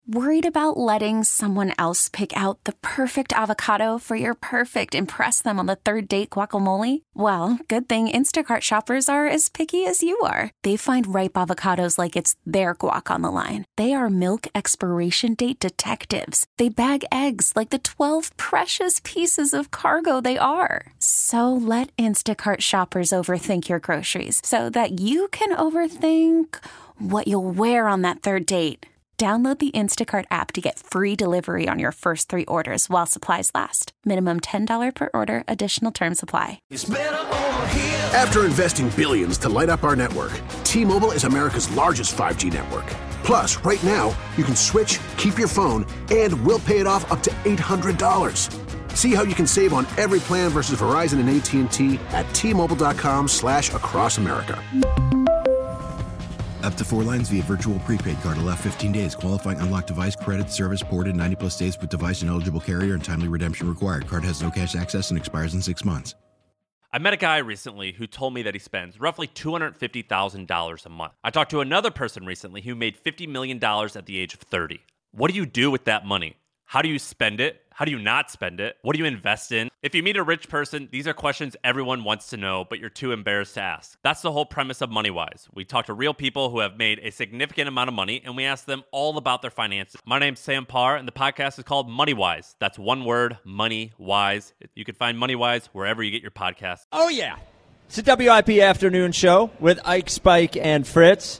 Worried about letting someone else pick out the perfect avocado for your perfect impress them on the third date guacamole? Well, good thing Instacart shoppers are as picky as you are. They find ripe avocados like it's their guac on the line. They are milk expiration date detectives. They bag eggs like the 12 precious pieces of cargo they are. So let Instacart shoppers overthink your groceries so that you can overthink what you'll wear on that third date. Download the Instacart app to get free delivery on your first 3 orders while supplies last. Minimum $10 per order. Additional terms apply. After investing billions to light up our network, T-Mobile is America's largest 5G network. Plus, right now, you can switch, keep your phone, and we'll pay it off up to $800. See how you can save on every plan versus Verizon and AT&T at T-Mobile.com/across America. Up to 4 lines via virtual prepaid card. Allow 15 days. Qualifying unlocked device credit service ported 90-plus days with device and eligible carrier and timely redemption required. Card has no cash access and expires in 6 months. I met a guy recently who told me that he spends roughly $250,000 a month. I talked to another person recently who made $50 million at the age of 30. What do you do with that money? How do you spend it? How do you not spend it? What do you invest in? If you meet a rich person, these are questions everyone wants to know, but you're too embarrassed to ask. That's the whole premise of MoneyWise. We talk to real people who have made a significant amount of money, and we ask them all about their finances. My name's Sam Parr, and the podcast is called MoneyWise. That's one word, MoneyWise. You can find MoneyWise wherever you get your podcasts. Oh, yeah. It's a WIP afternoon show with Ike, Spike, and Fritz.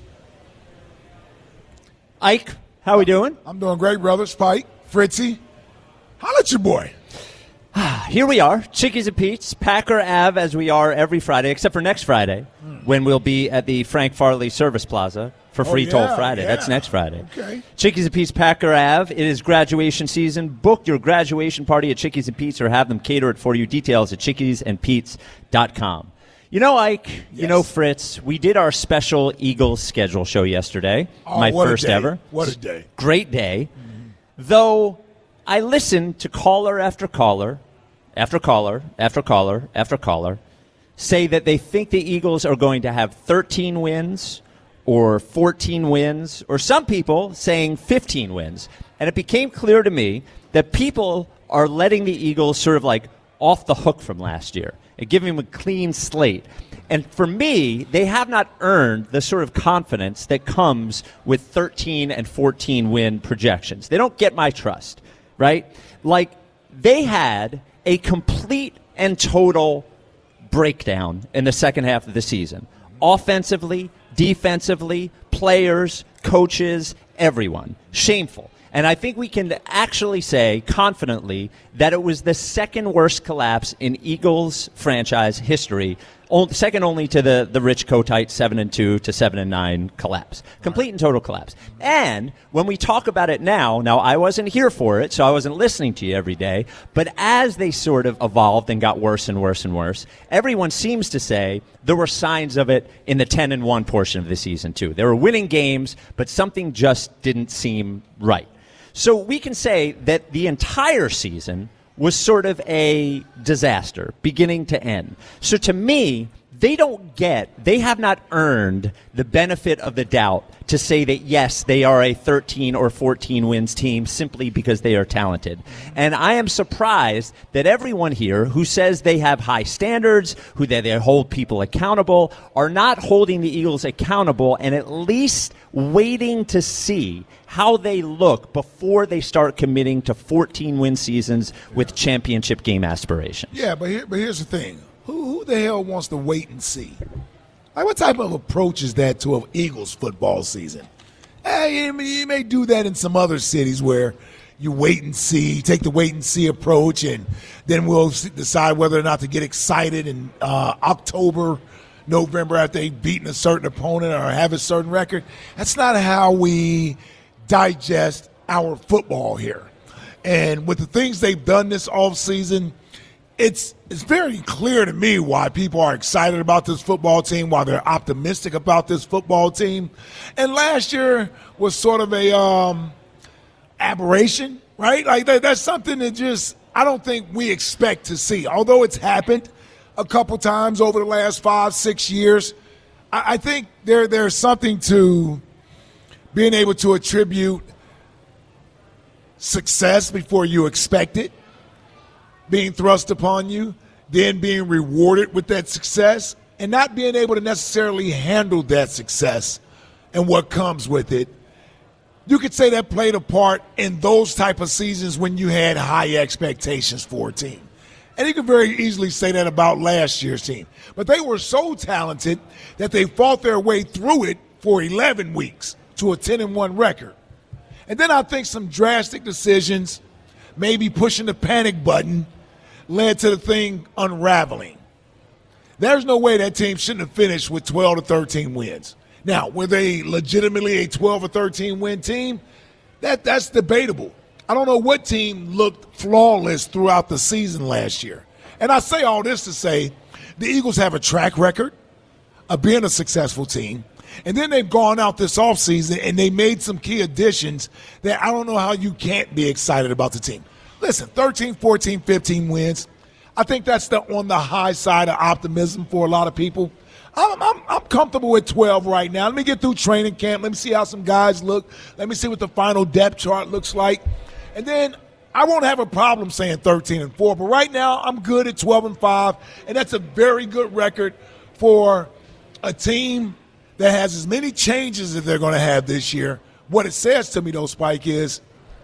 Ike, how we doing? I'm doing great, brother. Spike, Fritzy. Holla at your boy. Here we are, Chickies and Pete's, Packer Ave, as we are every Friday, except for next Friday, when we'll be at the Frank Farley Service Plaza for Free Toll Friday. That's next Friday. Okay. Chickies and Pete's, Packer Ave. It is graduation season. Book your graduation party at Chickies and Pete's or have them cater it for you. Details at chickiesandpete's.com. You know, Ike, you know, Fritz, we did our special Eagles schedule show yesterday. My first ever. What a day. Great day. Though I listened to caller after caller, after caller, after caller, after caller, say that they think the Eagles are going to have 13 wins or 14 wins, or some people saying 15 wins. And it became clear to me that people are letting the Eagles sort of like off the hook from last year and giving them a clean slate. And for me, they have not earned the sort of confidence that comes with 13 and 14 win projections. They don't get my trust. Right? Like, they had a complete and total breakdown in the second half of the season. Offensively, defensively, players, coaches, everyone. Shameful. And I think we can actually say confidently that it was the second worst collapse in Eagles franchise history, second only to the Rich Kotite 7-2 to 7-9 collapse. Complete and total collapse. And when we talk about it now I wasn't here for it, so I wasn't listening to you every day, but as they sort of evolved and got worse and worse and worse, everyone seems to say there were signs of it in the 10-1 portion of the season too. They were winning games, but something just didn't seem right. So we can say that the entire season was sort of a disaster, beginning to end. So to me, they have not earned the benefit of the doubt to say that, yes, they are a 13 or 14 wins team simply because they are talented. And I am surprised that everyone here who says they have high standards, who they hold people accountable, are not holding the Eagles accountable and at least waiting to see how they look before they start committing to 14-win seasons with championship game aspirations. Yeah, but here's the thing. Who the hell wants to wait and see? Like, what type of approach is that to an Eagles football season? You may do that in some other cities where you wait and see, take the wait and see approach, and then we'll decide whether or not to get excited in October, November after they've beaten a certain opponent or have a certain record. That's not how we digest our football here. And with the things they've done this offseason, it's very clear to me why people are excited about this football team, why they're optimistic about this football team. And last year was sort of a aberration, right? Like that's something that just I don't think we expect to see. Although it's happened a couple times over the last 5-6 years, I think there's something to being able to attribute success before you expect it being thrust upon you, then being rewarded with that success, and not being able to necessarily handle that success and what comes with it. You could say that played a part in those type of seasons when you had high expectations for a team. And you could very easily say that about last year's team. But they were so talented that they fought their way through it for 11 weeks to a 10-1 record. And then I think some drastic decisions, maybe pushing the panic button, led to the thing unraveling. There's no way that team shouldn't have finished with 12 to 13 wins. Now, were they legitimately a 12 or 13 win team? That's debatable. I don't know what team looked flawless throughout the season last year. And I say all this to say the Eagles have a track record of being a successful team. And then they've gone out this offseason and they made some key additions that I don't know how you can't be excited about the team. Listen, 13, 14, 15 wins. I think that's on the high side of optimism for a lot of people. I'm comfortable with 12 right now. Let me get through training camp. Let me see how some guys look. Let me see what the final depth chart looks like. And then I won't have a problem saying 13-4. But right now I'm good at 12-5, and that's a very good record for a team that has as many changes as they're going to have this year. What it says to me, though, Spike, is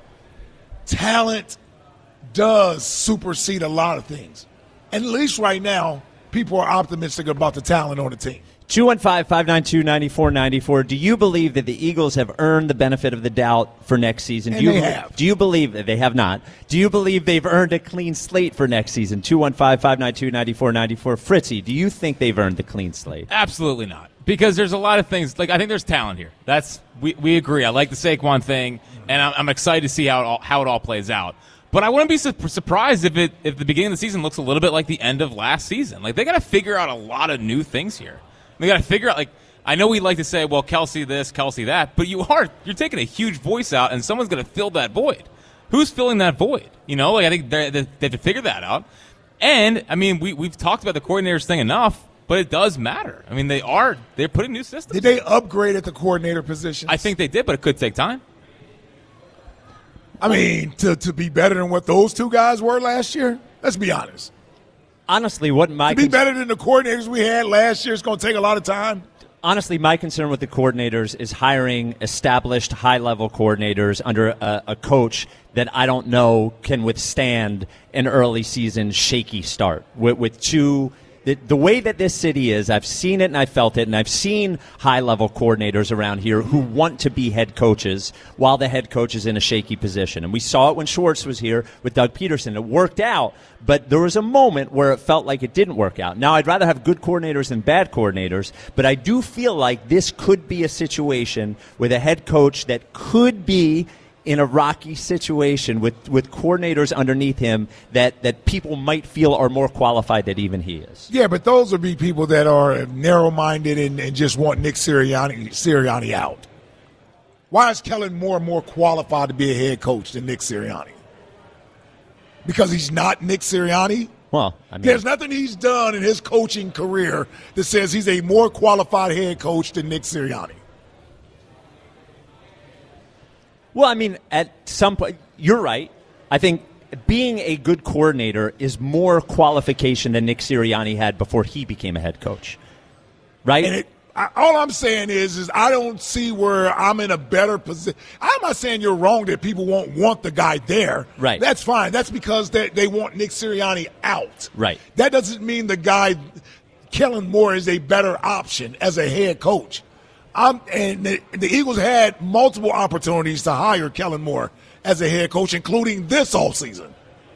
talent does supersede a lot of things. And at least right now, people are optimistic about the talent on the team. 215-592-9494. Do you believe that the Eagles have earned the benefit of the doubt for next season? And they have. Do you believe that they have not? Do you believe they've earned a clean slate for next season? 215-592-9494. Fritzy, do you think they've earned the clean slate? Absolutely not. Because there's a lot of things. Like, I think there's talent here. We agree. I like the Saquon thing, and I'm excited to see how it all plays out. But I wouldn't be surprised if the beginning of the season looks a little bit like the end of last season. Like, they got to figure out a lot of new things here. They got to figure out, like, I know we like to say, well, Kelsey this, Kelsey that, but you're taking a huge voice out, and someone's going to fill that void. Who's filling that void? You know, like, I think they have to figure that out. And I mean, we've talked about the coordinators thing enough, but it does matter. I mean, they're putting new systems. Did they upgrade at the coordinator position? I think they did, but it could take time. I mean, to be better than what those two guys were last year, let's be honest. Honestly, what my to be better than the coordinators we had last year is going to take a lot of time. Honestly, my concern with the coordinators is hiring established high-level coordinators under a coach that I don't know can withstand an early season shaky start with two. The way that this city is, I've seen it and I felt it, and I've seen high-level coordinators around here who want to be head coaches while the head coach is in a shaky position. And we saw it when Schwartz was here with Doug Peterson. It worked out, but there was a moment where it felt like it didn't work out. Now, I'd rather have good coordinators than bad coordinators, but I do feel like this could be a situation with a head coach that could be in a rocky situation with coordinators underneath him that people might feel are more qualified than even he is. Yeah, but those would be people that are narrow-minded and just want Nick Sirianni out. Why is Kellen Moore more qualified to be a head coach than Nick Sirianni? Because he's not Nick Sirianni? Well, I mean, there's nothing he's done in his coaching career that says he's a more qualified head coach than Nick Sirianni. Well, I mean, at some point, you're right. I think being a good coordinator is more qualification than Nick Sirianni had before he became a head coach, right? And all I'm saying is I don't see where I'm in a better position. I'm not saying you're wrong that people won't want the guy there. Right. That's fine. That's because they want Nick Sirianni out. Right. That doesn't mean the guy, Kellen Moore, is a better option as a head coach. And the Eagles had multiple opportunities to hire Kellen Moore as a head coach, including this offseason.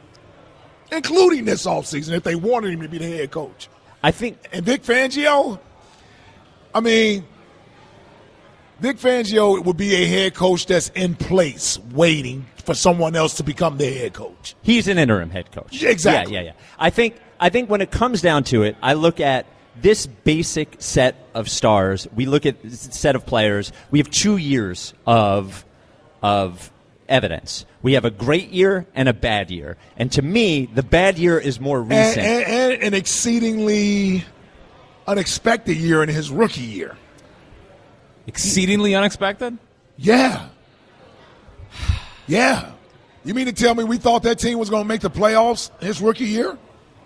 If they wanted him to be the head coach. I think. And Vic Fangio, Vic Fangio would be a head coach that's in place waiting for someone else to become the head coach. He's an interim head coach. Exactly. Yeah. I think when it comes down to it, I look at this basic set of stars. We look at this set of players. We have 2 years of evidence. We have a great year and a bad year. And to me, the bad year is more recent. And an exceedingly unexpected year in his rookie year. Exceedingly unexpected? Yeah. You mean to tell me we thought that team was going to make the playoffs his rookie year?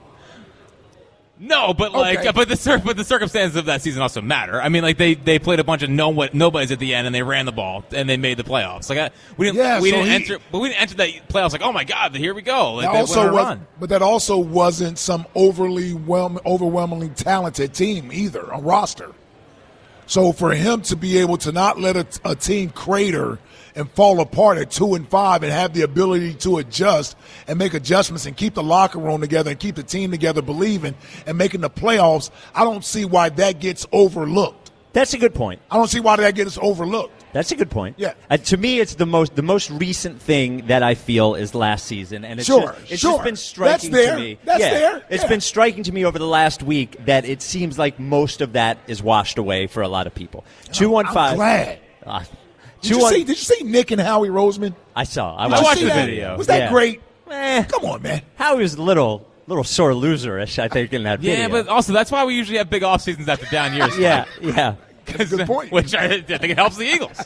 No, but but the circumstances of that season also matter. I mean, like they played a bunch of nobodies at the end, and they ran the ball, and they made the playoffs. Like we didn't enter that playoffs. Like, oh my God, here we go. Like, but that also wasn't some overwhelmingly talented team either, a roster. So for him to be able to not let a team crater and fall apart at 2-5 and have the ability to adjust and make adjustments and keep the locker room together and keep the team together believing and making the playoffs, I don't see why that gets overlooked. That's a good point. I don't see why that gets overlooked. That's a good point. Yeah. To me, it's the most recent thing that I feel is last season, and it's just been striking to me. That's there. It's been striking to me over the last week that it seems like most of that is washed away for a lot of people. 215. I'm glad. Did you see Nick and Howie Roseman? I saw. I watched the video. Was that great? Come on, man. Howie was a little sore loserish, I think, in that video. Yeah, but also that's why we usually have big off seasons after down years. Yeah. That's a good point. Which I think it helps the Eagles.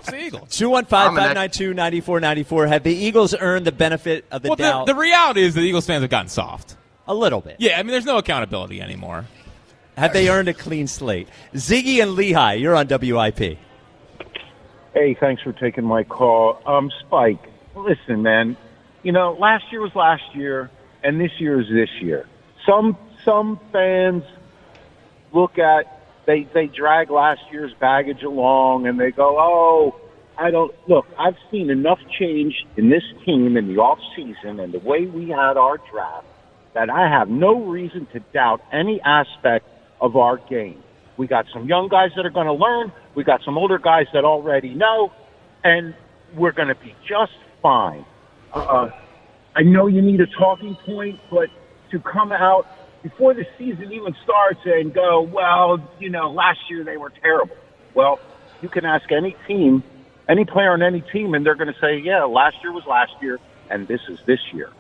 215-592-9494. Have the Eagles earned the benefit of the doubt? The reality is that the Eagles fans have gotten soft. A little bit. Yeah, I mean, there's no accountability anymore. Have they earned a clean slate? Ziggy and Lehigh, you're on WIP. Hey, thanks for taking my call. Spike, listen, man. You know, last year was last year, and this year is this year. Some fans look at they drag last year's baggage along, and they go, "Oh, I don't look." I've seen enough change in this team in the off season and the way we had our draft that I have no reason to doubt any aspect of our game. We got some young guys that are going to learn. We got some older guys that already know, and we're going to be just fine. I know you need a talking point, but to come out before the season even starts and go, well, you know, last year they were terrible. Well, you can ask any team, any player on any team, and they're going to say, yeah, last year was last year, and this is this year.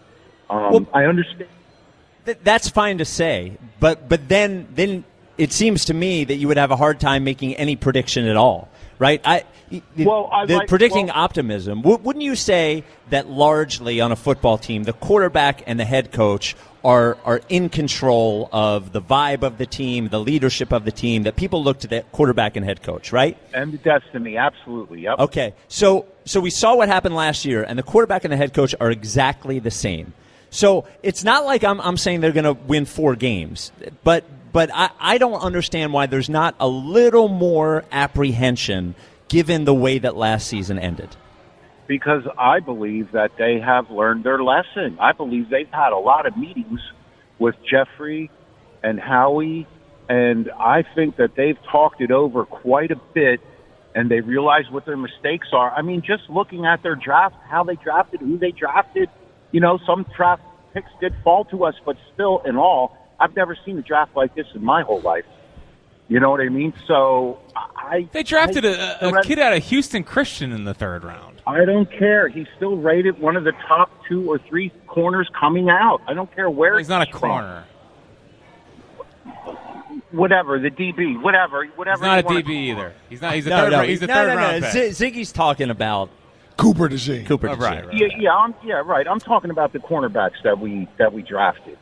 I understand. That's fine to say, but then it seems to me that you would have a hard time making any prediction at all, right? Predicting optimism. Wouldn't you say that largely on a football team, the quarterback and the head coach are in control of the vibe of the team, the leadership of the team, that people look to the quarterback and head coach, right? And the destiny, absolutely, yep. Okay, so we saw what happened last year, and the quarterback and the head coach are exactly the same. So it's not like I'm saying they're going to win 4 games, but I don't understand why there's not a little more apprehension given the way that last season ended. Because I believe that they have learned their lesson. I believe they've had a lot of meetings with Jeffrey and Howie, and I think that they've talked it over quite a bit, and they realize what their mistakes are. I mean, just looking at their draft, how they drafted, who they drafted, you know, some draft picks did fall to us, but still, in all, I've never seen a draft like this in my whole life. You know what I mean? So they drafted a kid out of Houston Christian in the 3rd round. I don't care. He's still rated one of the top 2 or 3 corners coming out. I don't care where he's not a corner. Whatever, the DB, whatever. He's not a DB either. He's not. He's a third round pick. Ziggy's talking about Cooper DeJean. Right. Right. I'm talking about the cornerbacks that we drafted.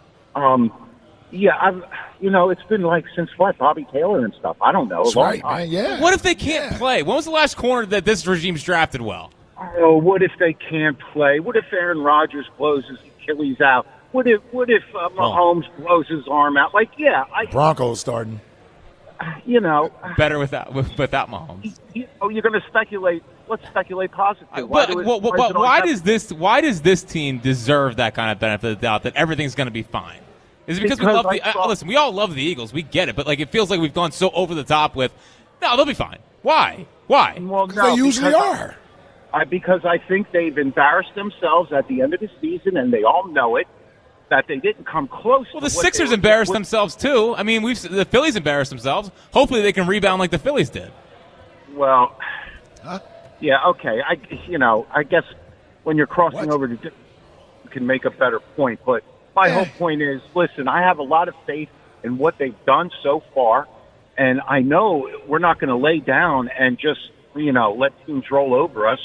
It's been like since Bobby Taylor and stuff. I don't know. That's right, man. Yeah. What if they can't play? When was the last corner that this regime's drafted well? Oh, what if they can't play? What if Aaron Rodgers blows his Achilles out? What if Mahomes blows his arm out? Broncos starting. Better without Mahomes. You're going to speculate. Let's speculate positively. Why does this team deserve that kind of benefit of the doubt that everything's going to be fine? Is it because we love listen, we all love the Eagles. We get it. But, it feels like we've gone so over the top with, no, they'll be fine. Why? Well, they usually are. Because I think they've embarrassed themselves at the end of the season, and they all know it, that they didn't come close. Well, the Sixers embarrassed themselves, too. I mean, the Phillies embarrassed themselves. Hopefully they can rebound like the Phillies did. Well, yeah, okay. I guess when you're crossing over, you can make a better point, but my whole point is, listen, I have a lot of faith in what they've done so far, and I know we're not going to lay down and just, let teams roll over us.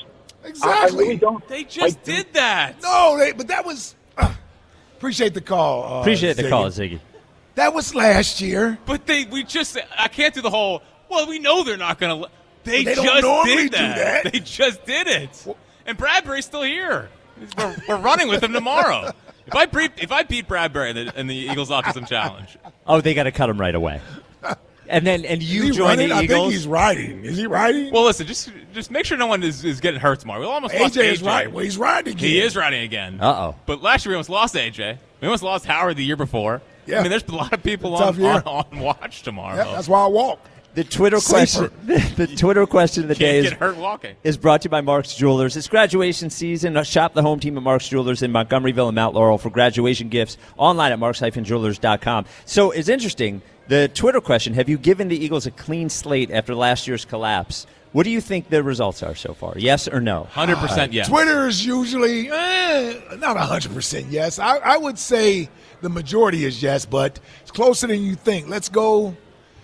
Exactly. I really don't. They just did that. No, but that was. Appreciate the call. Appreciate the Ziggy. call, Ziggy. That was last year. But I can't do the whole, well, we know they're not going to. They don't just normally did do that. They just did it. And Bradbury's still here. We're running with him tomorrow. If I beat Bradbury in the Eagles Autism Challenge. Oh, they got to cut him right away. And you join the Eagles. I think he's riding. Is he riding? Well, listen, just make sure no one is getting hurt tomorrow. We almost lost AJ AJ. is riding. Well, he's riding again. He is riding again. Uh-oh. But last year we almost lost AJ. We almost lost Howard the year before. Yeah. I mean, there's a lot of people on watch tomorrow. Yeah, that's why I walk. The Twitter question. The Twitter question of the day Can't get hurt walking. is brought to you by Mark's Jewelers. It's graduation season. Shop the home team at Mark's Jewelers in Montgomeryville and Mount Laurel for graduation gifts online at marks-jewelers.com. So it's interesting. The Twitter question: have you given the Eagles a clean slate after last year's collapse? What do you think the results are so far? Yes or no? 100% yes. Twitter is usually not 100% yes. I would say the majority is yes, but it's closer than you think. Let's go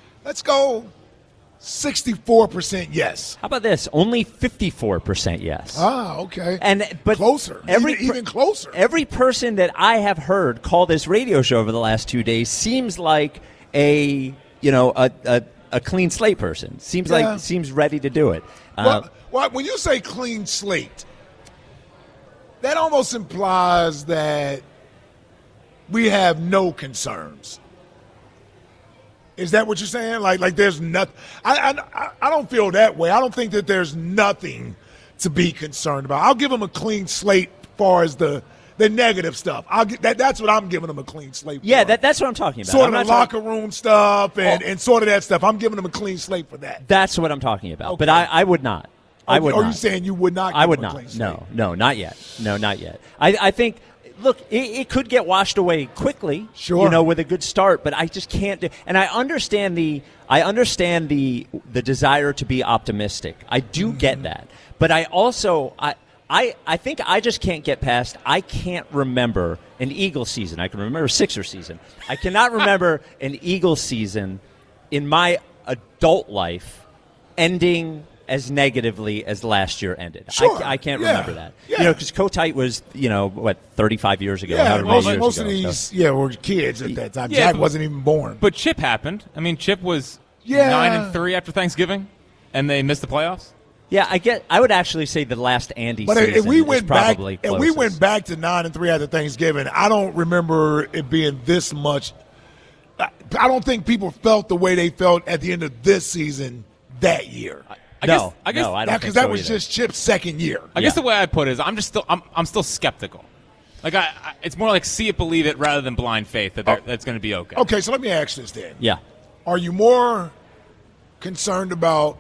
64% yes. How about this? Only 54% yes. Ah, okay. But closer. Even closer. Every person that I have heard call this radio show over the last 2 days seems like a clean slate person. Seems ready to do it. Well, when you say clean slate, that almost implies that we have no concerns. Is that what you're saying? Like there's nothing. I don't feel that way. I don't think that there's nothing to be concerned about. I'll give them a clean slate as far as the negative stuff. That's what I'm giving them a clean slate for. Yeah, that's what I'm talking about. Sort of the locker room stuff and sort of that stuff. I'm giving them a clean slate for that. That's what I'm talking about. Okay. But I would not. I would not. Are you saying you would not give I would them a not. clean slate? No, not yet. No, not yet. I think – look, it could get washed away quickly, sure, with a good start. But I just can't do. And I understand the desire to be optimistic. I do get that, but I also I think I just can't get past. I can't remember an Eagles season. I can remember a Sixers season. I cannot remember an Eagles season in my adult life ending as negatively as last year ended. Sure. I can't remember that. Yeah. Because Kotite was, 35 years ago. Yeah, most ago, of these were kids at that time. Yeah, Jack wasn't even born. But Chip happened. I mean, Chip was 9-3 after Thanksgiving, and they missed the playoffs. Yeah, I would actually say the last Andy but season if we went is probably back, if we went back to 9-3 after Thanksgiving, I don't remember it being this much. I don't think people felt the way they felt at the end of this season that year. I guess, I don't think because that so was either. just Chip's second year. I guess the way I put it is I'm still skeptical. Like it's more like see it, believe it, rather than blind faith that that's going to be okay. Okay, so let me ask this then. Yeah. Are you more concerned about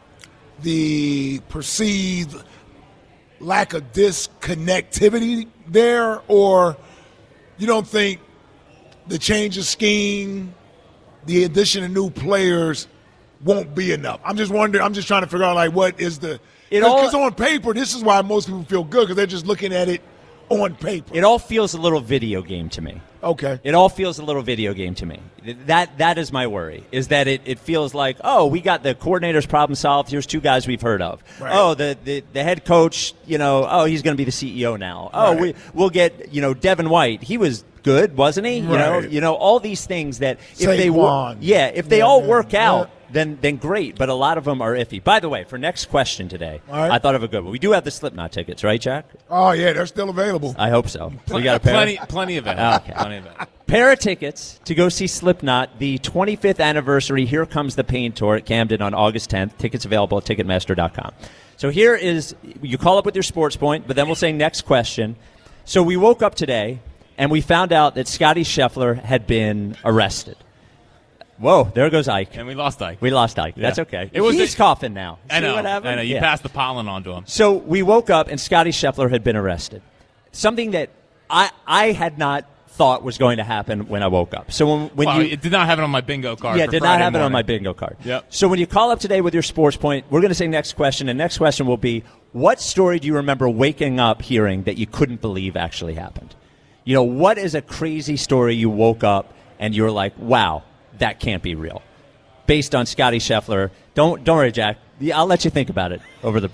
the perceived lack of disconnectivity there, or you don't think the change of scheme, the addition of new players won't be enough? I'm just wondering. I'm just trying to figure out what is the – because on paper, this is why most people feel good, because they're just looking at it on paper. It all feels a little video game to me. Okay. It all feels a little video game to me. That is my worry, is that it feels like, oh, we got the coordinator's problem solved. Here's two guys we've heard of. Right. Oh, the head coach, he's going to be the CEO now. Oh, right. we'll get, Devin White. He was good, wasn't he? Right. All these things that if Saquon. they all work out, then great. But a lot of them are iffy. By the way, for next question today, right. I thought of a good one. We do have the Slipknot tickets, right, Jack? Oh, yeah, they're still available. I hope so. We got a pair. Plenty of it. Okay. Plenty of it. Pair of tickets to go see Slipknot, the 25th anniversary Here Comes the Pain tour at Camden on August 10th. Tickets available at Ticketmaster.com. So here is, you call up with your sports point, but then we'll say next question. So we woke up today, and we found out that Scotty Scheffler had been arrested. Whoa, there goes Ike. And we lost Ike. Yeah. That's okay. He's coughing now. I know. See what happened? I know. You passed the pollen on to him. So we woke up, and Scotty Scheffler had been arrested. Something that I had not thought was going to happen when I woke up. So when it did not have it on my bingo card. Yeah, for did Friday not have morning. it on my bingo card. Yep. So when you call up today with your sports point, we're going to say next question, and next question will be, what story do you remember waking up hearing that you couldn't believe actually happened? What is a crazy story you woke up and you were like, wow, that can't be real? Based on Scotty Scheffler. Don't worry, Jack. I'll let you think about it over the break.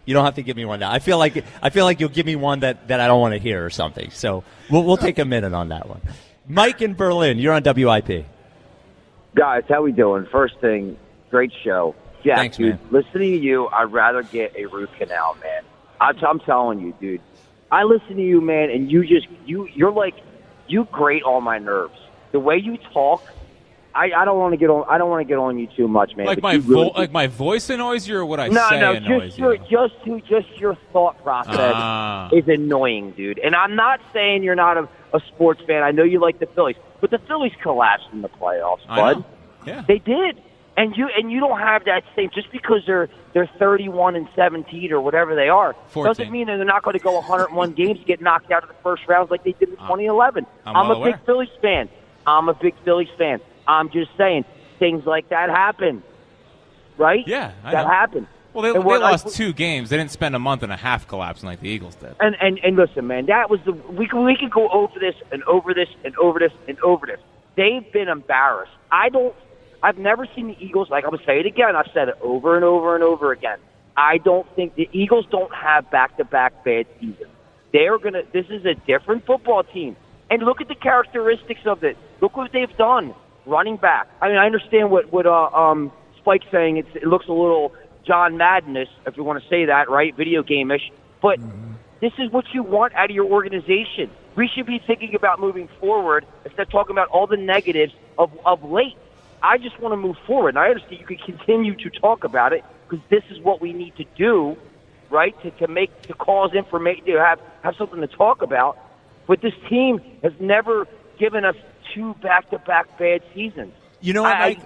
You don't have to give me one now. I feel like you'll give me one that I don't want to hear or something. So we'll take a minute on that one. Mike in Berlin, you're on WIP. Guys, how we doing? First thing, great show. Yeah, thanks, dude. Man. Listening to you, I'd rather get a root canal, man. I'm telling you, dude. I listen to you, man, and you're like, you grate all my nerves. The way you talk, I don't want to get on. I don't want to get on you too much, man. Like my voice annoys you, or what I say annoys you? Just your thought process is annoying, dude. And I'm not saying you're not a sports fan. I know you like the Phillies, but the Phillies collapsed in the playoffs, bud. Yeah, they did. And you don't have that same, just because they're 31-17 or whatever they are 14. doesn't mean that they're not going to go 101 games, get knocked out of the first rounds like they did in 2011. I'm a big Phillies fan. I'm just saying things like that happen, right? Yeah, that happened. Well, they lost 2 games. They didn't spend a month and a half collapsing like the Eagles did. And listen, man, that was we could go over this and over this and over this and over this. They've been embarrassed. I've never seen the Eagles, like I'm going to say it again, I've said it over and over and over again. I don't think the Eagles don't have back-to-back bad seasons. This is a different football team. And look at the characteristics of it. Look what they've done. Running back. I mean, I understand what Spike's saying. It looks a little John Madden-ish, if you want to say that, right? Video game-ish. But this is what you want out of your organization. We should be thinking about moving forward instead of talking about all the negatives of late. I just want to move forward. And I understand you can continue to talk about it because this is what we need to do, right, to cause information, to have something to talk about. But this team has never given us 2 back-to-back bad seasons. You know what,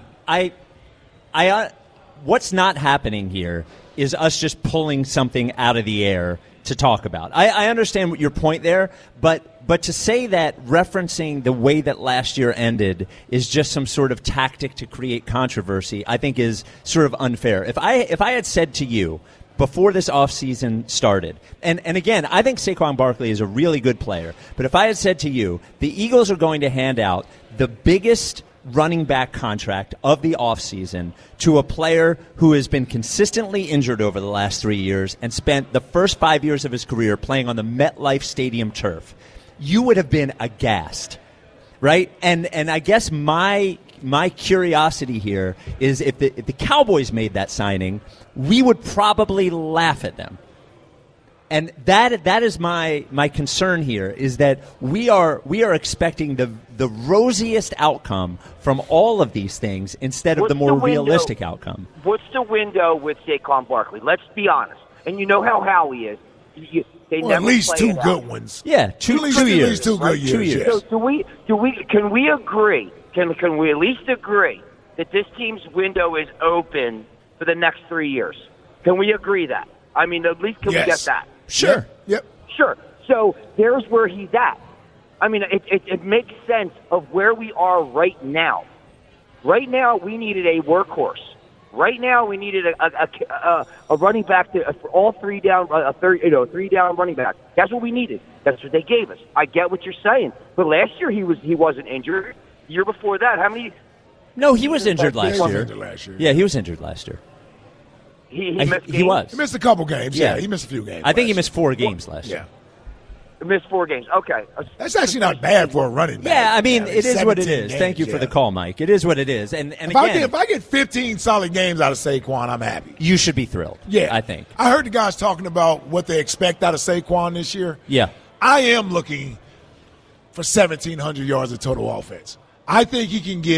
Mike? What's not happening here is us just pulling something out of the air to talk about. I understand what your point there, but to say that referencing the way that last year ended is just some sort of tactic to create controversy, I think is sort of unfair. If I had said to you before this offseason started, and again, I think Saquon Barkley is a really good player, but if I had said to you, the Eagles are going to hand out the biggest running back contract of the offseason to a player who has been consistently injured over the last 3 years and spent the first 5 years of his career playing on the MetLife Stadium turf, you would have been aghast, right? And I guess my curiosity here is if the Cowboys made that signing, we would probably laugh at them. And that is my concern here, is that we are expecting the rosiest outcome from all of these things instead of the more realistic outcome. What's the window with Saquon Barkley? Let's be honest. And you know how Howie is. At least 2 good ones. Yeah, 2 years. At least 2 good years. 2 years. So can we agree? Can we at least agree that this team's window is open for the next 3 years? Can we agree that? I mean, at least can we get that? Sure. Yep. Sure. So there's where he's at. I mean, it makes sense of where we are right now. Right now, we needed a workhorse. Right now, we needed a running back for all 3 down, 3 down running back. That's what we needed. That's what they gave us. I get what you're saying, but last year he wasn't injured. The year before that, how many? No, he was injured last year. Yeah, he was injured last year. He missed games? He was. He missed a couple games. Yeah, he missed a few games. I think he missed 4 games last year. He missed 4 games. Okay. That's actually not bad for a running back. Yeah, I mean, it is what it is. Thank you for the call, Mike. It is what it is. And if I get 15 solid games out of Saquon, I'm happy. You should be thrilled. Yeah. I think. I heard the guys talking about what they expect out of Saquon this year. Yeah. I am looking for 1,700 yards of total offense. I think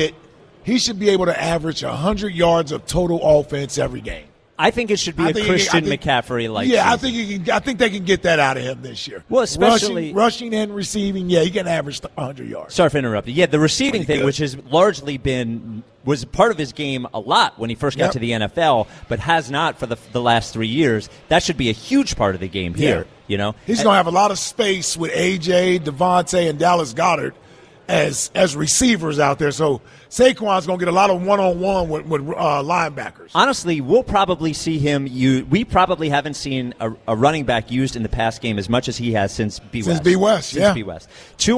he should be able to average 100 yards of total offense every game. I think it should be a Christian McCaffrey-like season. I think they can get that out of him this year. Well, especially rushing and receiving. Yeah, he can average 100 yards. Sorry for interrupting. Yeah, the receiving thing, which has largely was part of his game a lot when he first got to the NFL, but has not for the last 3 years. That should be a huge part of the game here. You know, he's going to have a lot of space with AJ, Devontae, and Dallas Goedert. as receivers out there. So Saquon's going to get a lot of one-on-one with linebackers. Honestly, we'll probably see him we probably haven't seen a running back used in the pass game as much as he has since B. West. Since B. West, yeah. B. West.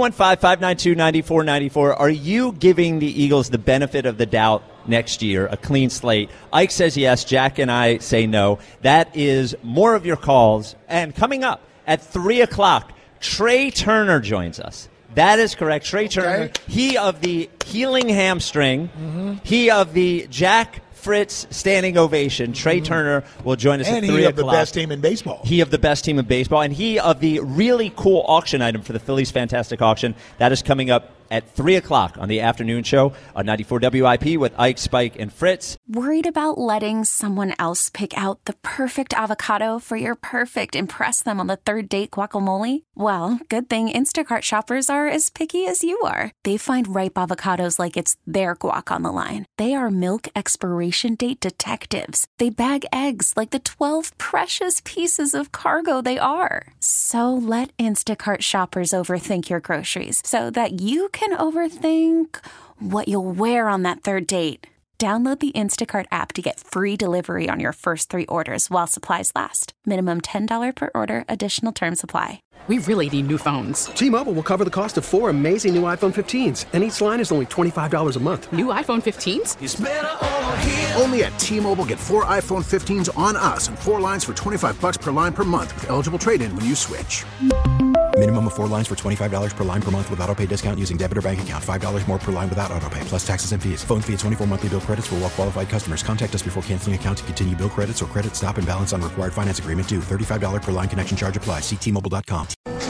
215-592-9494. Are you giving the Eagles the benefit of the doubt next year, a clean slate? Ike says yes. Jack and I say no. That is more of your calls. And coming up at 3 o'clock, Trey Turner joins us. That is correct. Trey Turner, he of the healing hamstring, he of the Jack Fritz standing ovation. Trey Turner will join us at 3 o'clock. And he of the best team in baseball. He of the best team in baseball. And he of the really cool auction item for the Phillies Fantastic Auction. That is coming up at 3 o'clock on the afternoon show on 94 WIP with Ike, Spike, and Fritz. Worried about letting someone else pick out the perfect avocado for your perfect impress them on the third date guacamole? Well, good thing Instacart shoppers are as picky as you are. They find ripe avocados like it's their guac on the line. They are milk expiration date detectives. They bag eggs like the 12 precious pieces of cargo they are. So let Instacart shoppers overthink your groceries so that you can overthink what you'll wear on that third date. Download the Instacart app to get free delivery on your first 3 orders while supplies last. Minimum $10 per order. Additional terms apply. We really need new phones. T-Mobile will cover the cost of 4 amazing new iPhone 15s, and each line is only $25 a month. New iPhone 15s? It's better over here. Only at T-Mobile, get 4 iPhone 15s on us and 4 lines for $25 per line per month with eligible trade-in when you switch. Minimum of 4 lines for $25 per line per month with autopay discount using debit or bank account. $5 more per line without autopay, plus taxes and fees. Phone fee at 24 monthly bill credits for well-qualified customers. Contact us before canceling account to continue bill credits or credit stop and balance on required finance agreement due. $35 per line connection charge applies. See T-Mobile.com.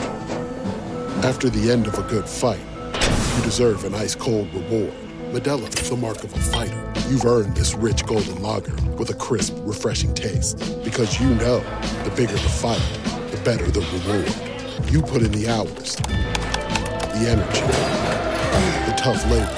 After the end of a good fight, you deserve an ice-cold reward. Modelo is the mark of a fighter. You've earned this rich golden lager with a crisp, refreshing taste. Because you know, the bigger the fight, the better the reward. You put in the hours, the energy, the tough labor.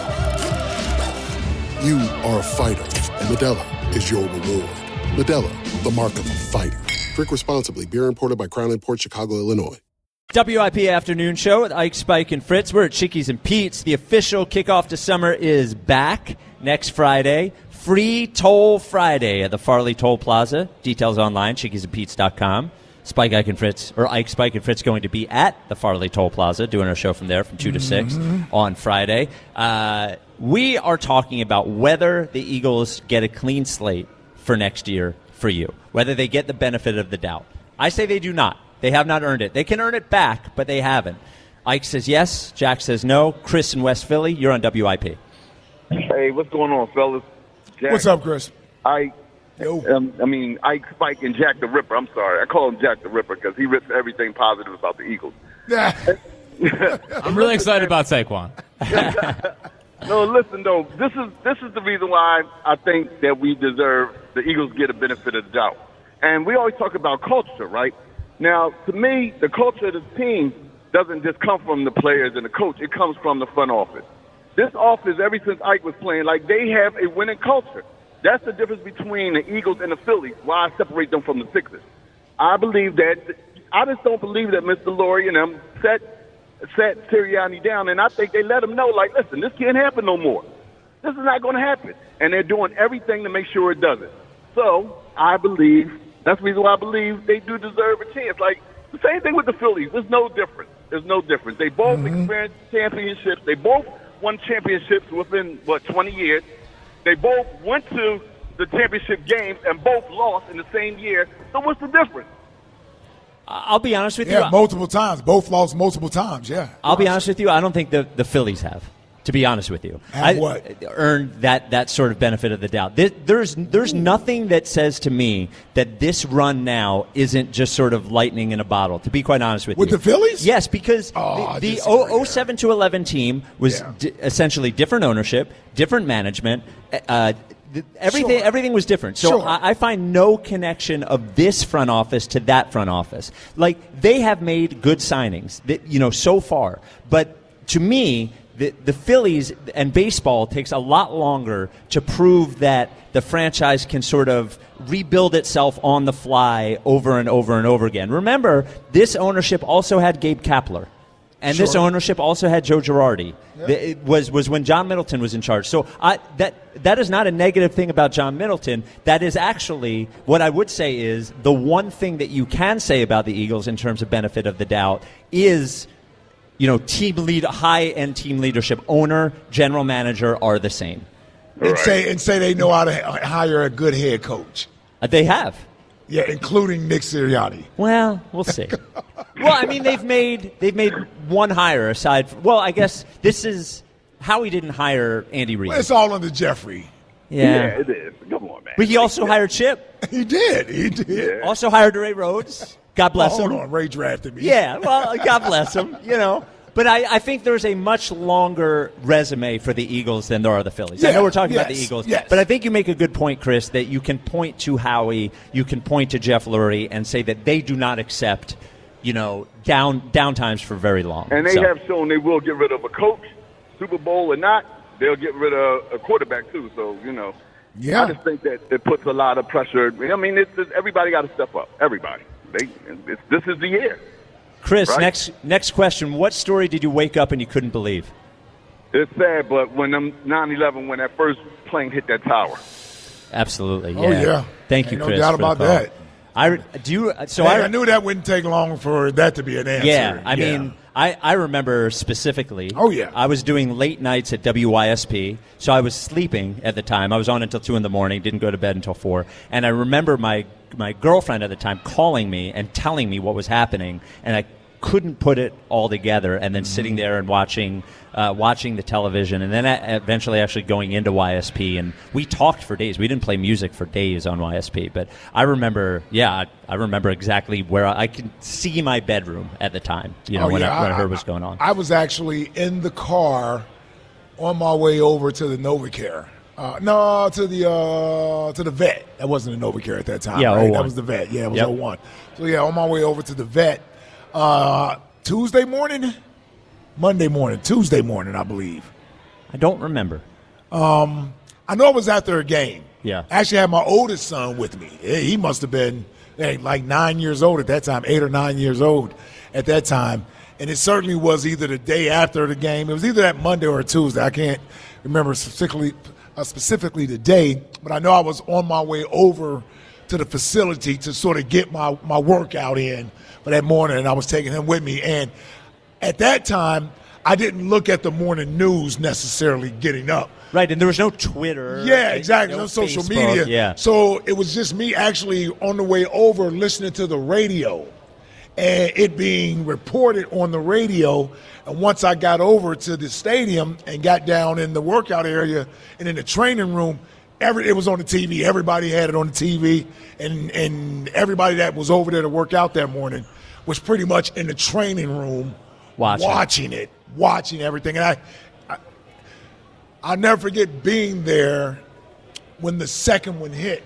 You are a fighter, and Modelo is your reward. Modelo, the mark of a fighter. Drink responsibly. Beer imported by Crown Imports, Chicago, Illinois. WIP Afternoon Show with Ike, Spike, and Fritz. We're at Chickies and Pete's. The official kickoff to summer is back next Friday. Free Toll Friday at the Farley Toll Plaza. Details online, chickiesandpete's.com. Spike, Ike, and Fritz, or Ike, Spike, and Fritz going to be at the Farley Toll Plaza doing our show from there from 2 to 6 on Friday. We are talking about whether the Eagles get a clean slate for next year for you, whether they get the benefit of the doubt. I say they do not. They have not earned it. They can earn it back, but they haven't. Ike says yes. Jack says no. Chris in West Philly, you're on WIP. Hey, what's going on, fellas? Jack, what's up, Chris? Ike, Ike, Spike, and Jack the Ripper. I'm sorry. I call him Jack the Ripper because he rips everything positive about the Eagles. I'm really excited about Saquon. No, listen, though. This is the reason why I think that we deserve the Eagles get a benefit of the doubt. And we always talk about culture, right? Now, to me, the culture of the team doesn't just come from the players and the coach. It comes from the front office. This office, ever since Ike was playing, like they have a winning culture. That's the difference between the Eagles and the Phillies, why I separate them from the Sixers. I believe that – I just don't believe that Mr. Lurie and them set Sirianni down, and I think they let him know, like, listen, this can't happen no more. This is not going to happen. And they're doing everything to make sure it doesn't. So I believe – that's the reason why I believe they do deserve a chance. Like, the same thing with the Phillies. There's no difference. There's no difference. They both experienced championships. They both won championships within, 20 years. They both went to the championship games and both lost in the same year. So what's the difference? I'll be honest with you. Yeah, multiple times. Both lost multiple times, yeah. I'll be honest with you. I don't think the Phillies have. To be honest with you, earned that sort of benefit of the doubt. There's nothing that says to me that this run now isn't just sort of lightning in a bottle. To be quite honest with you, with the Phillies, yes, because the 07 to 11 team was essentially different ownership, different management. Everything was different. So I find no connection of this front office to that front office. Like, they have made good signings, so far, but to me. The Phillies and baseball takes a lot longer to prove that the franchise can sort of rebuild itself on the fly over and over and over again. Remember, this ownership also had Gabe Kapler. And this ownership also had Joe Girardi. Yep. It was when John Middleton was in charge. So that is not a negative thing about John Middleton. That is actually what I would say is the one thing that you can say about the Eagles in terms of benefit of the doubt is, high-end team leadership, owner, general manager are the same. And say they know how to hire a good head coach. They have. Yeah, including Nick Sirianni. Well, we'll see. Well, I mean, they've made one hire aside. I guess this is Howie didn't hire Andy Reid. Well, it's all under Jeffrey. Yeah, it is. Come on, man. But he also hired Chip. He did. Yeah. Also hired Ray Rhodes. God bless him. Hold on, Ray drafted me. Yeah, well, God bless him. But I think there's a much longer resume for the Eagles than there are the Phillies. Yeah, I know we're talking about the Eagles, yes. but I think you make a good point, Chris, that you can point to Howie, you can point to Jeff Lurie, and say that they do not accept, down times for very long. And they have shown they will get rid of a coach, Super Bowl or not. They'll get rid of a quarterback too. So Yeah. I just think that it puts a lot of pressure. I mean, everybody got to step up. Everybody. This is the year. Chris, right? next question. What story did you wake up and you couldn't believe? It's sad, but when 9/11, when that first plane hit that tower. Absolutely. Yeah. Oh, yeah. Thank you, Ain't Chris. no doubt for the about call. that. I knew that wouldn't take long for that to be an answer. Yeah, I mean, I remember specifically. Oh, yeah. I was doing late nights at WYSP, so I was sleeping at the time. I was on until 2 a.m, didn't go to bed until 4. And I remember my girlfriend at the time calling me and telling me what was happening, and I couldn't put it all together, and then sitting there and watching the television, and then eventually actually going into YSP, and we talked for days. We didn't play music for days on YSP, but I remember exactly where I could see my bedroom at the time, when I heard what was going on. I was actually in the car on my way over to the NovaCare. To the vet. That wasn't a NovaCare at that time. Yeah, right? 01. That was the vet. Yeah, it was 01. So yeah, on my way over to the vet. Tuesday morning, Monday morning, Tuesday morning, I believe. I don't remember. I know it was after a game. Yeah. I actually had my oldest son with me. He must have been like 9 years old at that time, 8 or 9 years old at that time. And it certainly was either the day after the game. It was either that Monday or Tuesday. I can't remember specifically the day, but I know I was on my way over to the facility to sort of get my workout in for that morning, and I was taking him with me. And at that time, I didn't look at the morning news necessarily getting up. Right, and there was no Twitter. Yeah, exactly. No social Facebook, media. Yeah. So it was just me actually on the way over listening to the radio and it being reported on the radio. And once I got over to the stadium and got down in the workout area and in the training room, it was on the TV. Everybody had it on the TV, and everybody that was over there to work out that morning was pretty much in the training room watching everything. And I'll never forget being there when the second one hit.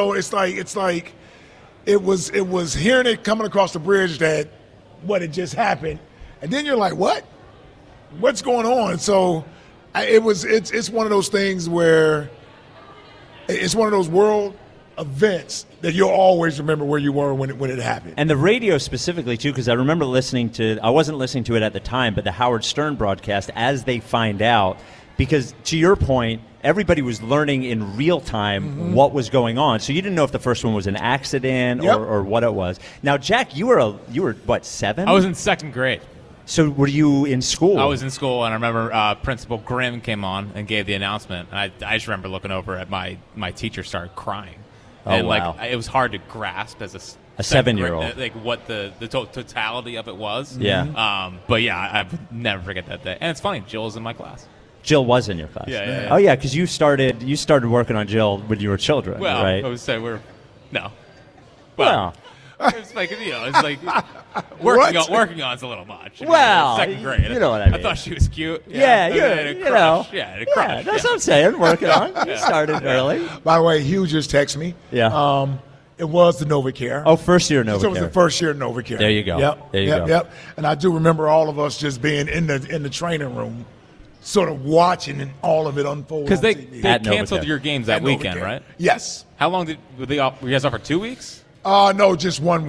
It was hearing it coming across the bridge that what had just happened, and then you're like, what's going on? So it's one of those things where it's one of those world events that you'll always remember where you were when it happened. And the radio specifically, too, because I remember I wasn't listening to it at the time, but the Howard Stern broadcast as they find out, because to your point, everybody was learning in real time what was going on. So you didn't know if the first one was an accident or what it was. Now, Jack, you were what, 7? I was in second grade. So were you in school? I was in school, and I remember Principal Grimm came on and gave the announcement. And I just remember looking over at my teacher started crying. Oh, and wow. it was hard to grasp as a 7-year-old, like what the totality of it was. Yeah. But yeah, I would never forget that day. And it's funny, Jill's in my class. Jill was in your class. Yeah. Oh yeah, because you started working on Jill when you were children, well, right? I would say no. Well, it's like it's like working on's a little much. Well, second grade. You know what I mean. I thought she was cute. Yeah, a crush. That's what I'm saying. Working on. You started early. By the way, Hugh just texted me. Yeah. It was the NovaCare. Oh, first year NovaCare. So it was the first year NovaCare. There you go. Yep. And I do remember all of us just being in the training room, sort of watching all of it unfold. Because they At canceled NovaCare. your games that weekend, NovaCare. right? Yes. How long were you guys off for 2 weeks? No, just 1 week.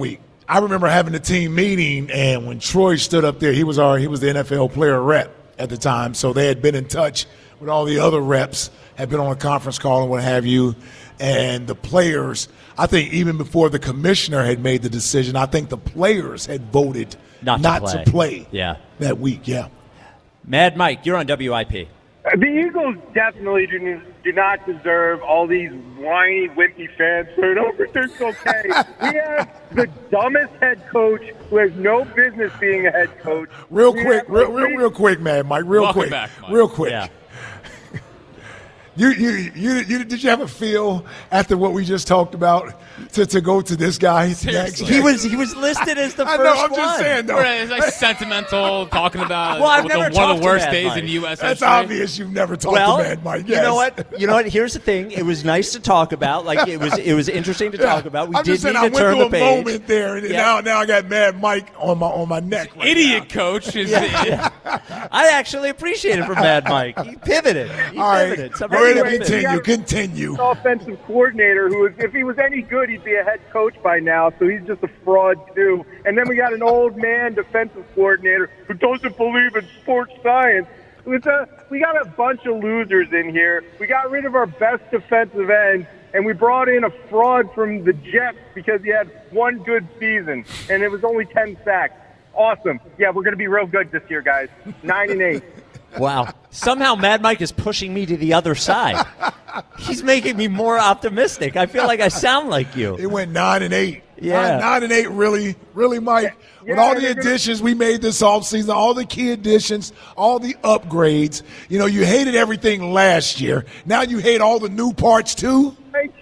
I remember having the team meeting, and when Troy stood up there, he was the NFL player rep at the time, so they had been in touch with all the other reps, had been on a conference call and what have you, and the players, I think even before the commissioner had made the decision, I think the players had voted not to play that week, Mad Mike, you're on WIP. The Eagles definitely do not deserve all these whiny, wimpy fans saying, "Oh, it's okay." We have the dumbest head coach who has no business being a head coach. Real quick, man, Mike. Welcome back, Mike. Real quick. Yeah. You did you have a feel after what we just talked about to go to this guy next? He was listed as the first one. I know. I'm just saying though. It's like sentimental talking about I've never one of the worst Mad days Mike. in U.S. That's history. obvious. You've never talked to Mad Mike. Yes. You know what? Here's the thing. It was nice to talk about. Like it was interesting to talk about. We I'm did just saying, need I to went turn through the a page. moment there, and now I got Mad Mike on my neck. Right Idiot now. coach is. I actually appreciate it from Mad Mike. He pivoted. All right, continue. Offensive coordinator who, if he was any good, he'd be a head coach by now. So he's just a fraud too. And then we got an old man defensive coordinator who doesn't believe in sports science. We got a bunch of losers in here. We got rid of our best defensive end, and we brought in a fraud from the Jets because he had one good season, and it was only 10 sacks. Awesome. Yeah, we're going to be real good this year, guys. 9-8. Wow. Somehow Mad Mike is pushing me to the other side. He's making me more optimistic. I feel like I sound like you. It went 9-8. Yeah. 9-8, really, Mike. With all the additions we made this offseason, all the key additions, all the upgrades. You hated everything last year. Now you hate all the new parts too?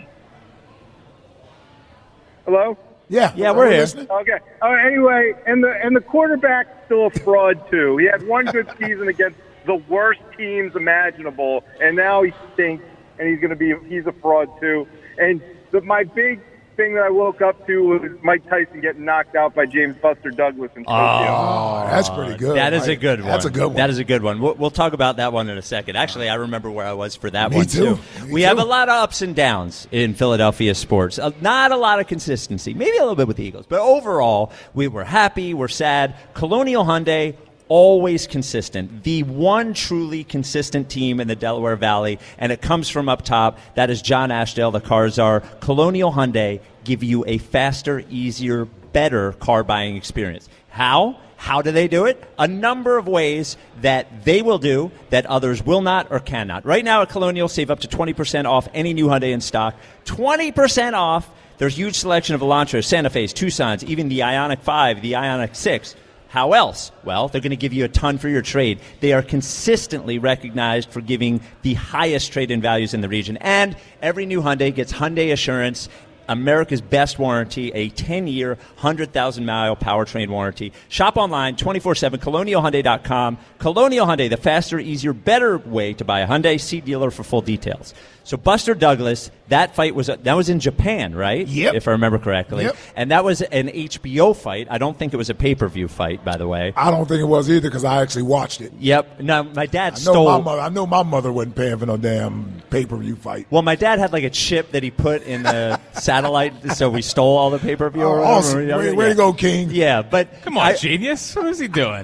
Hello? Yeah, we're here. Listening. Okay. Anyway, and the quarterback's still a fraud too. He had one good season against the worst teams imaginable, and now he stinks, and he's a fraud too. And my big thing that I woke up to was Mike Tyson getting knocked out by James Buster Douglas in Tokyo. Oh, that's pretty good. That is Mike. a good one. That's a good one. That is a good one. We'll talk about that one in a second. Actually, I remember where I was for that Me one, too. We have a lot of ups and downs in Philadelphia sports. Not a lot of consistency. Maybe a little bit with the Eagles. But overall, we were happy, we're sad. Colonial Hyundai, always consistent. The one truly consistent team in the Delaware Valley, and it comes from up top. That is John Ashdale, the car czar. Colonial Hyundai give you a faster, easier, better car buying experience. How? How do they do it? A number of ways that they will do that others will not or cannot. Right now at Colonial, save up to 20% off any new Hyundai in stock. 20% off. There's huge selection of Elantras, Santa Fe's, Tucsons, even the Ioniq 5, the Ioniq 6. How else? Well, they're going to give you a ton for your trade. They are consistently recognized for giving the highest trade-in values in the region. And every new Hyundai gets Hyundai Assurance, America's best warranty, a 10-year, 100,000-mile powertrain warranty. Shop online 24/7, colonialhyundai.com. Colonial Hyundai, the faster, easier, better way to buy a Hyundai. See dealer for full details. So Buster Douglas, that fight was in Japan, right? Yep. If I remember correctly. Yep. And that was an HBO fight. I don't think it was a pay-per-view fight, by the way. I don't think it was either because I actually watched it. Yep. Now, my dad I know my mother wasn't paying for no damn pay-per-view fight. Well, my dad had like a chip that he put in the satellite, so we stole all the pay-per-view. Oh, or awesome. whatever. Way to go, King. Yeah, but Come on, genius. What is he doing?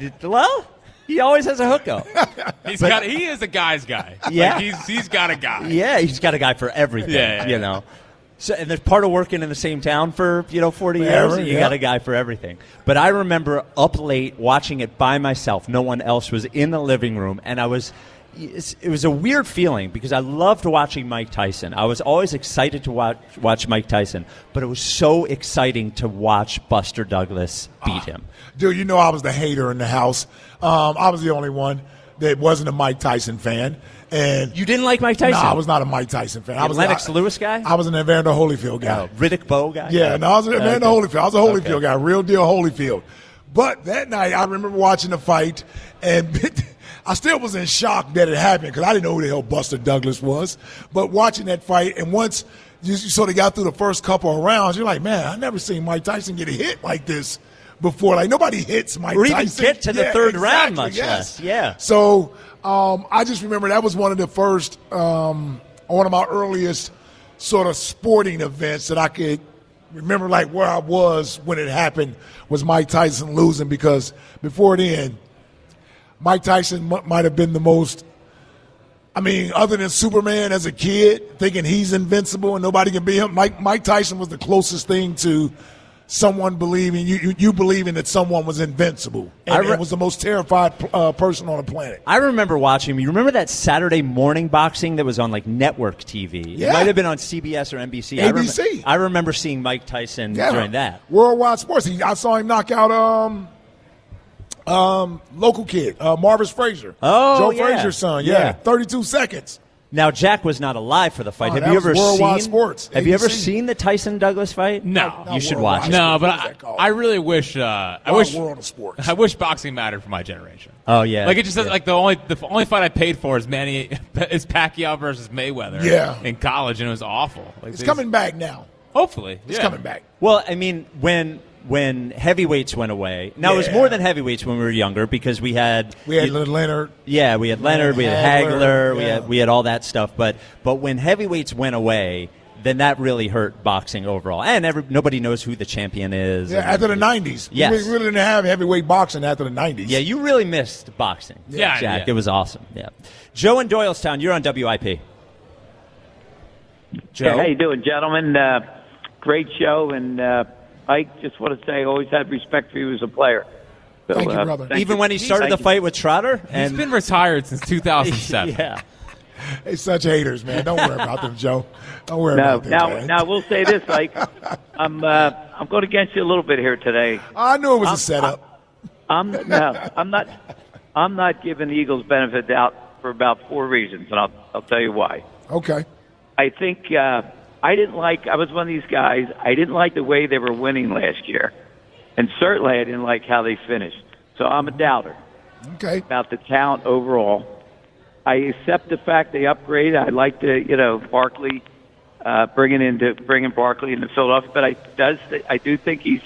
He always has a hookup. He is a guy's guy. Yeah. Like he's got a guy. Yeah, he's got a guy for everything. Yeah. You know. So, and there's part of working in the same town for 40 years. You got a guy for everything. But I remember up late watching it by myself. No one else was in the living room, and it was a weird feeling because I loved watching Mike Tyson. I was always excited to watch Mike Tyson, but it was so exciting to watch Buster Douglas beat him. Dude, I was the hater in the house. I was the only one that wasn't a Mike Tyson fan. And you didn't like Mike Tyson? No, I was not a Mike Tyson fan. I was Lennox Lewis guy? I was an Evander Holyfield guy. Riddick Bowe guy? Yeah, no, I was an Evander Holyfield. I was a Holyfield guy, real deal Holyfield. But that night, I remember watching the fight, and I still was in shock that it happened because I didn't know who the hell Buster Douglas was. But watching that fight, and once you sort of got through the first couple of rounds, you're like, man, I've never seen Mike Tyson get a hit like this before. Like, nobody hits Mike Tyson. Or even get to the third round, much less. Yeah. So I just remember that was one of the first, one of my earliest sort of sporting events that I could remember like where I was when it happened was Mike Tyson losing, because before then, Mike Tyson might have been the most, other than Superman as a kid, thinking he's invincible and nobody can beat him. Mike Tyson was the closest thing to someone believing you believing that someone was invincible, and it was the most terrified person on the planet. I remember watching him. You remember that Saturday morning boxing that was on like network TV? Yeah. It might have been on CBS or NBC. ABC. I remember seeing Mike Tyson during that. Worldwide Sports. I saw him knock out local kid, Marvis Frazier. Oh, Joe Frazier's son. Yeah, 32 seconds. Now, Jack was not alive for the fight. Have you ever Worldwide seen Sports? Have you ever seen the Tyson Douglas fight? No, you should watch it. No, but I really wish. I wish World of Sports. I wish boxing mattered for my generation. Oh yeah, like it just like the only fight I paid for is Pacquiao versus Mayweather. Yeah. In college, and it was awful. Like, It's coming back now. Hopefully, It's coming back. Well, when heavyweights went away, now it was more than heavyweights when we were younger, because we had Leonard. Yeah, we had Leonard, we had Hagler, yeah. we had all that stuff. But when heavyweights went away, then that really hurt boxing overall, and nobody knows who the champion is. Yeah, after the 90s. Yes. We really didn't have heavyweight boxing after the 90s. Yeah, you really missed boxing. Yeah, Jack, yeah. it was awesome. Yeah, Joe in Doylestown, you're on WIP. Joe, How you doing, gentlemen? Great show, and Ike, just want to say I always had respect for you as a player. So, Thank you, brother. even when he started the fight with Trotter, He's been retired since 2007. yeah. They're such haters, man. Don't worry about them, Joe. Don't worry about them. man. Now we'll say this, Ike. I'm going against you a little bit here today. I knew it was a setup. I'm not giving the Eagles benefit of the doubt for about 4 reasons, and I'll tell you why. Okay. I think I was one of these guys. I didn't like the way they were winning last year, and certainly I didn't like how they finished. So I'm a doubter. Okay. About the talent overall. I accept the fact they upgraded. I like Barkley, bringing Barkley into Philadelphia, but I do think he's,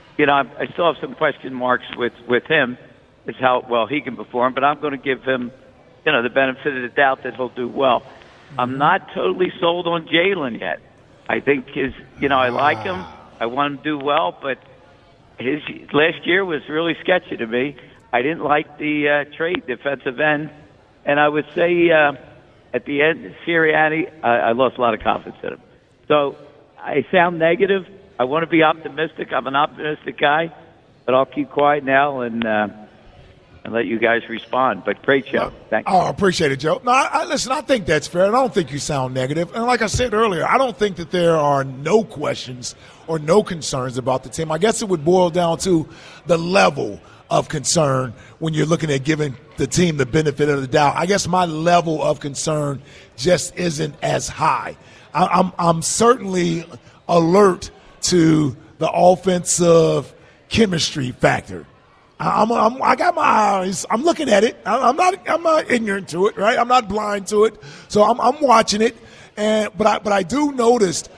I still have some question marks with him, is how well he can perform. But I'm going to give him, the benefit of the doubt that he'll do well. I'm not totally sold on Jalen yet. I think I like him. I want him to do well, but his last year was really sketchy to me. I didn't like the trade defensive end. And I would say at the end, Sirianni, I lost a lot of confidence in him. So I sound negative. I want to be optimistic. I'm an optimistic guy, but I'll keep quiet now and let you guys respond. But great show. Thank you. Oh, I appreciate it, Joe. No, listen, I think that's fair. I don't think you sound negative. And like I said earlier, I don't think that there are no questions or no concerns about the team. I guess it would boil down to the level of concern when you're looking at giving the team the benefit of the doubt. I guess my level of concern just isn't as high. I'm certainly alert to the offensive chemistry factor. I got my eyes. I'm looking at it. I'm not ignorant to it, right? I'm not blind to it. So I'm watching it, but I do notice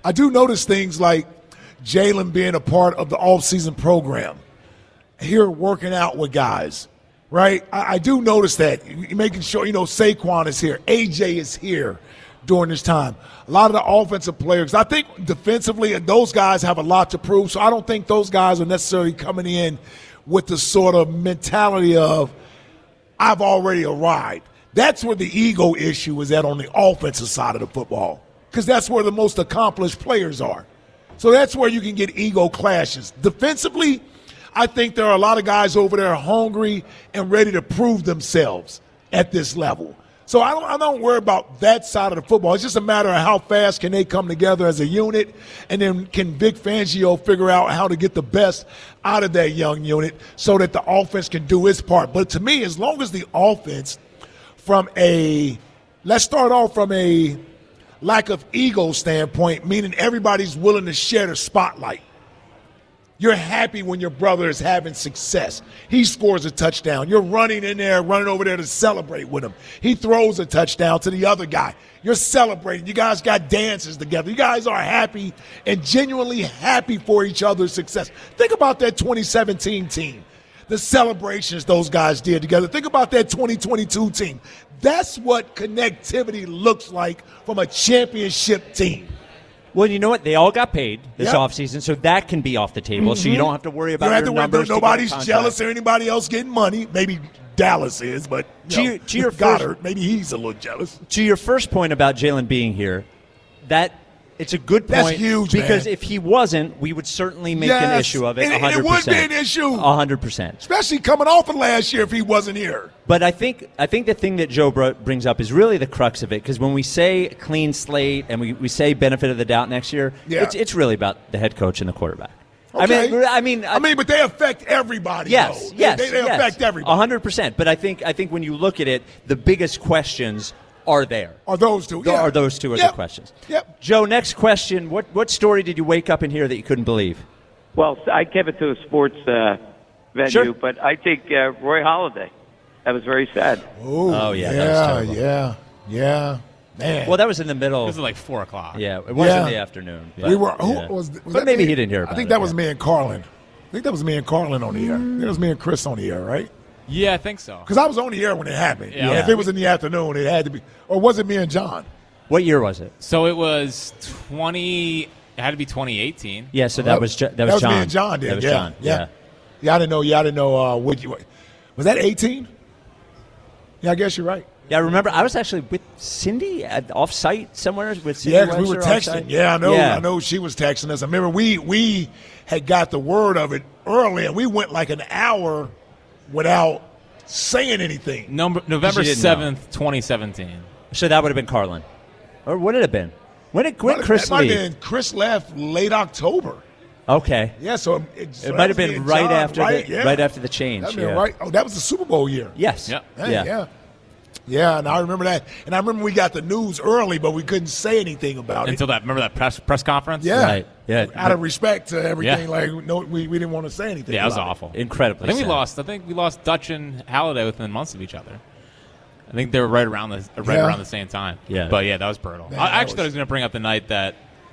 things like Jalen being a part of the off-season program. Here working out with guys, right? I do notice that. Making sure, Saquon is here. AJ is here during this time. A lot of the offensive players, I think defensively, those guys have a lot to prove, so I don't think those guys are necessarily coming in with the sort of mentality of, I've already arrived. That's where the ego issue is at on the offensive side of the football, because that's where the most accomplished players are. So that's where you can get ego clashes. Defensively, I think there are a lot of guys over there hungry and ready to prove themselves at this level. So I don't worry about that side of the football. It's just a matter of how fast can they come together as a unit, and then can Vic Fangio figure out how to get the best out of that young unit so that the offense can do its part. But to me, as long as the offense let's start off from a lack of ego standpoint, meaning everybody's willing to share the spotlight. You're happy when your brother is having success. He scores a touchdown. You're running over there to celebrate with him. He throws a touchdown to the other guy. You're celebrating. You guys got dances together. You guys are happy and genuinely happy for each other's success. Think about that 2017 team, the celebrations those guys did together. Think about that 2022 team. That's what connectivity looks like from a championship team. Well, you know what? They all got paid this Yep. offseason, so that can be off the table. So you don't have to worry about your numbers. Nobody's jealous or anybody else getting money. Maybe Dallas is, but to your Goddard, maybe he's a little jealous. To your first point about Jalen being here, it's a good point. That's huge, because man. if he wasn't, we would certainly make an issue of it. 100%. And it would be an issue. 100%. Especially coming off of last year if he wasn't here. But I think the thing that Joe brings up is really the crux of it, because when we say clean slate and we say benefit of the doubt next year, it's really about the head coach and the quarterback. Okay. I mean, but they affect everybody. Yes, though. yes, they affect everybody. 100%. But I think when you look at it, the biggest questions are there. Are those two? Yeah. Are those two are the questions? Yep. Joe, next question. What story did you wake up and hear that you couldn't believe? Well, I kept it to a sports venue, Sure. but I think Roy Halladay. That was very sad. Oh, yeah, that was terrible. Yeah. Man. Well, that was in the middle. This is like 4 o'clock. Yeah, it was in the afternoon. We were. yeah. Was but that maybe me? he didn't hear about it. I think that was me and Carlin. I think that was me and Carlin on the air. I think it was me and Chris on the air, right? Yeah, I think so. Because I was on the air when it happened. Yeah. And if it was in the afternoon, it had to be. Or was it me and John? What year was it? So it was 20. It had to be 2018. Yeah, so that was John. That was me and John. Did. That was yeah. John. Yeah. I didn't know. Yeah, I didn't know. Was that 18? Yeah, I guess you're right. Yeah, I remember I was actually with Cindy at off-site somewhere with Cindy. Yeah, because we were Webster texting. offsite. Yeah, I know. Yeah. I know she was texting us. I remember we had got the word of it early, and we went like an hour without saying anything. November She didn't 7th, 2017. So that would have been Carlin. Or what did it have been? When did Chris That might have leave? been Chris left late October. Okay. Yeah, so It might have been right after the change. That'd been yeah. right. Oh, that was the Super Bowl year. Yes. Yep. Yeah. Yeah, and I remember that. And I remember we got the news early, but we couldn't say anything about Until that, remember that press conference? Yeah. Right. Yeah. Out of respect to everything, Yeah. like no, we didn't want to say anything. Yeah, it was about awful. Incredibly I think sad. we lost Dutch and Halladay within months of each other. I think they were right around the same time. Yeah. But yeah, that was brutal. Man, I actually thought I was going to bring up the night that.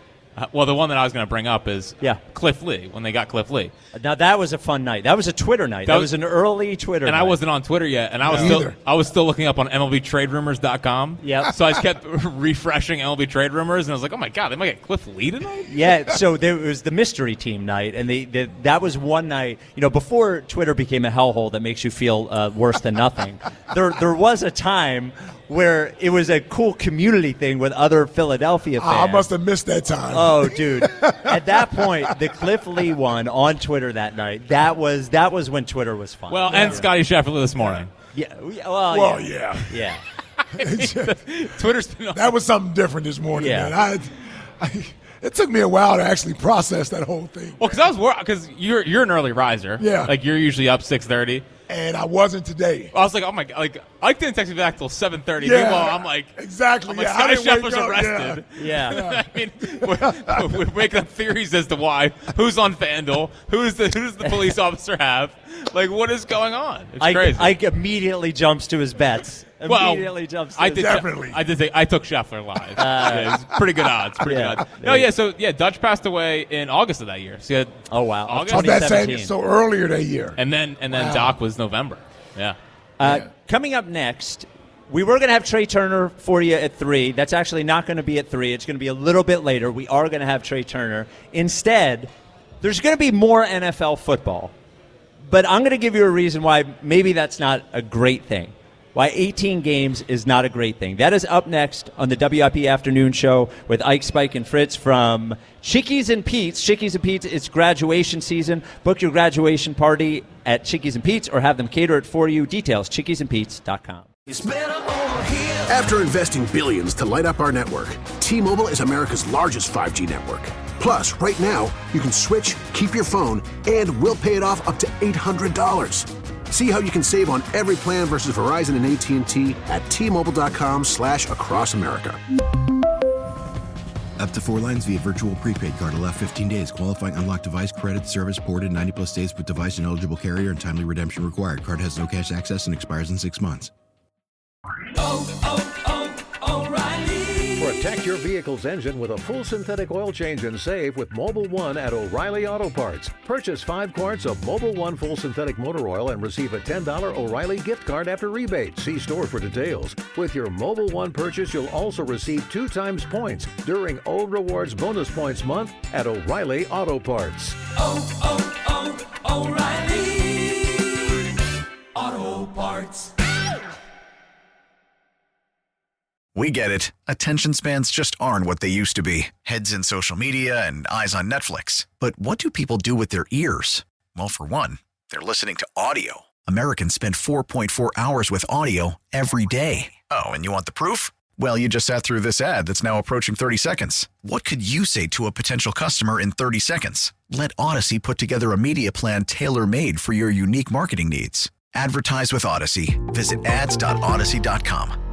The one that I was going to bring up is Cliff Lee, when they got Cliff Lee. Now that was a fun night. That was a Twitter night. That was an early Twitter and night. I wasn't on Twitter yet, and I was still looking up on MLBTradeRumors.com. Yeah. So I just kept refreshing MLB Trade Rumors, and I was like, oh my god, they might get Cliff Lee tonight. Yeah, so there was the mystery team night, and that was one night. Before Twitter became a hellhole that makes you feel worse than nothing. There was a time where it was a cool community thing with other Philadelphia fans. I must have missed that time. Oh, dude! At that point, the Cliff Lee one on Twitter that night. That was when Twitter was fun. Well, and Scotty Scheffler this morning. Yeah. Well, yeah. Yeah. Twitter's been That was something different this morning, Yeah. man. It took me a while to actually process that whole thing. Well, because I was worried, because you're an early riser. Yeah. Like you're usually up 6:30. And I wasn't today. I was like, oh my god! Like Ike didn't text me back till 7:30. Yeah. Meanwhile, I'm like, exactly. I'm like, Yeah, I Scotty didn't wake Scheffler's up, arrested. Yeah. I mean, we're making up theories as to why. Who's on FanDuel? Who does the police officer have? Like, what is going on? It's crazy. Ike immediately jumps to his bets. Immediately jumps to his Definitely. I took Scheffler live. Yeah, it's pretty good odds. Pretty good odds. No, yeah. So Dutch passed away in August of that year. So you had August, Oh, that's 2017. so earlier that year. and then Doc was November. Yeah. Coming up next, we were going to have Trey Turner for you at 3. That's actually not going to be at 3. It's going to be a little bit later. We are going to have Trey Turner. Instead, there's going to be more NFL football. But I'm going to give you a reason why maybe that's not a great thing. Why 18 games is not a great thing. That is up next on the WIP Afternoon Show with Ike, Spike, and Fritz from Chickies and Pete's. Chickies and Pete's, it's graduation season. Book your graduation party at Chickies and Pete's or have them cater it for you. Details, chickiesandpete's.com. After investing billions to light up our network, T-Mobile is America's largest 5G network. Plus, right now, you can switch, keep your phone, and we'll pay it off up to $800. See how you can save on every plan versus Verizon and AT&T at T-Mobile.com/across America. Up to 4 lines via virtual prepaid card. Allow 15 days. Qualifying unlocked device credit service ported 90+ states with device and eligible carrier and timely redemption required. Card has no cash access and expires in 6 months. O'Reilly. For a Protect your vehicle's engine with a full synthetic oil change and save with Mobil 1 at O'Reilly Auto Parts. Purchase 5 quarts of Mobil 1 full synthetic motor oil and receive a $10 O'Reilly gift card after rebate. See store for details. With your Mobil 1 purchase, you'll also receive 2 times points during O Rewards Bonus Points Month at O'Reilly Auto Parts. O'Reilly Auto Parts. We get it. Attention spans just aren't what they used to be. Heads in social media and eyes on Netflix. But what do people do with their ears? Well, for one, they're listening to audio. Americans spend 4.4 hours with audio every day. Oh, and you want the proof? Well, you just sat through this ad that's now approaching 30 seconds. What could you say to a potential customer in 30 seconds? Let Odyssey put together a media plan tailor-made for your unique marketing needs. Advertise with Odyssey. Visit ads.odyssey.com.